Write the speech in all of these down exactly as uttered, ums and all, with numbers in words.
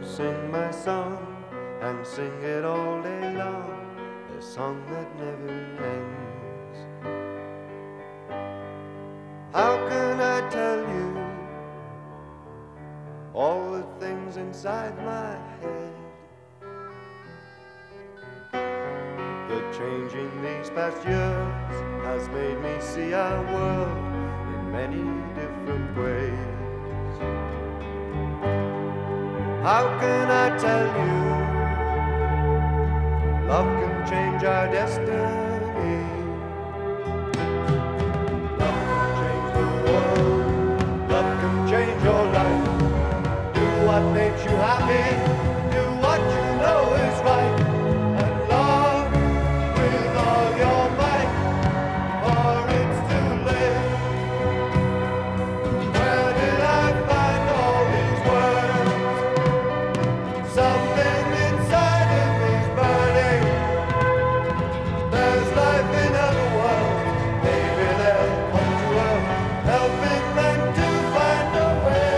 sing my song and sing it all day long, a song that never ends. How can I tell you all the things inside my head? The change in these past years has made me see our world in many different ways. How can I tell you love can change our destiny? Love can change the world, love can change your life. Do what makes you happy, do what you know is right, and love with all your might, or it's too late. Where did I find all these words? Something inside of me's burning. There's life in other worlds. Maybe they'll come to earth, helping men to find a way.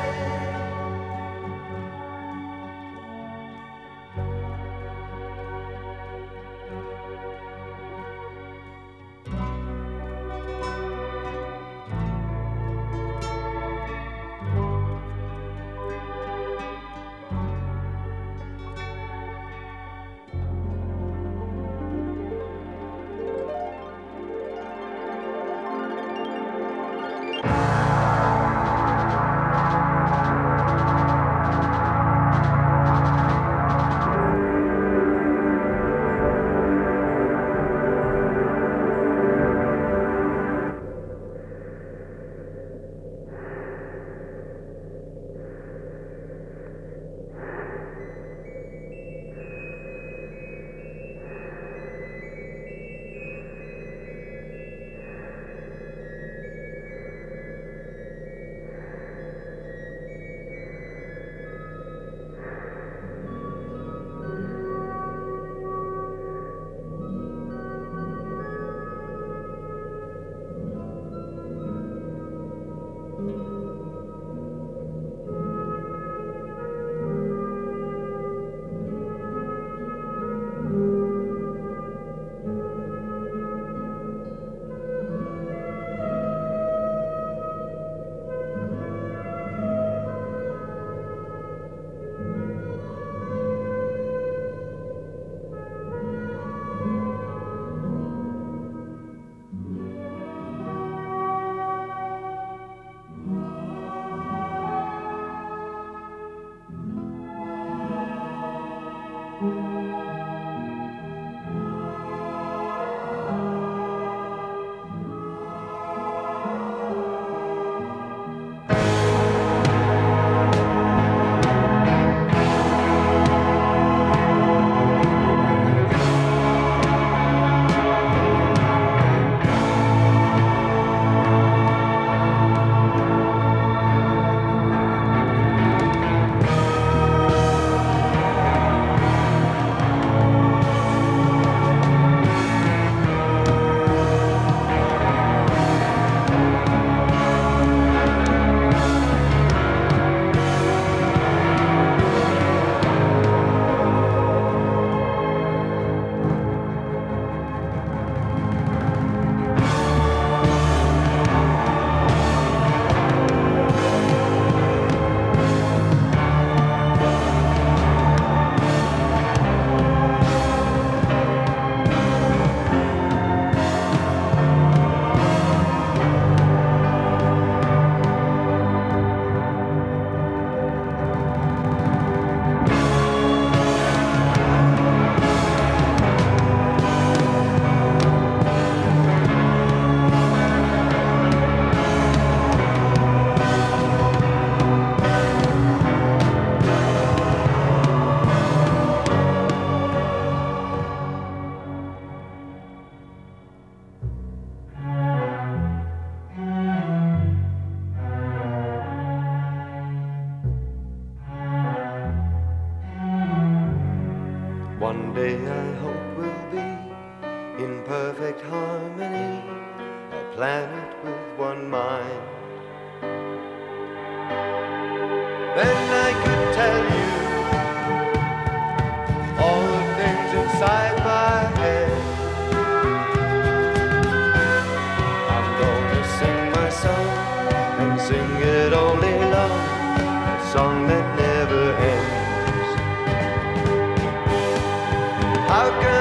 One day I hope we'll be in perfect harmony, a planet with one mind. Then I could tell you How can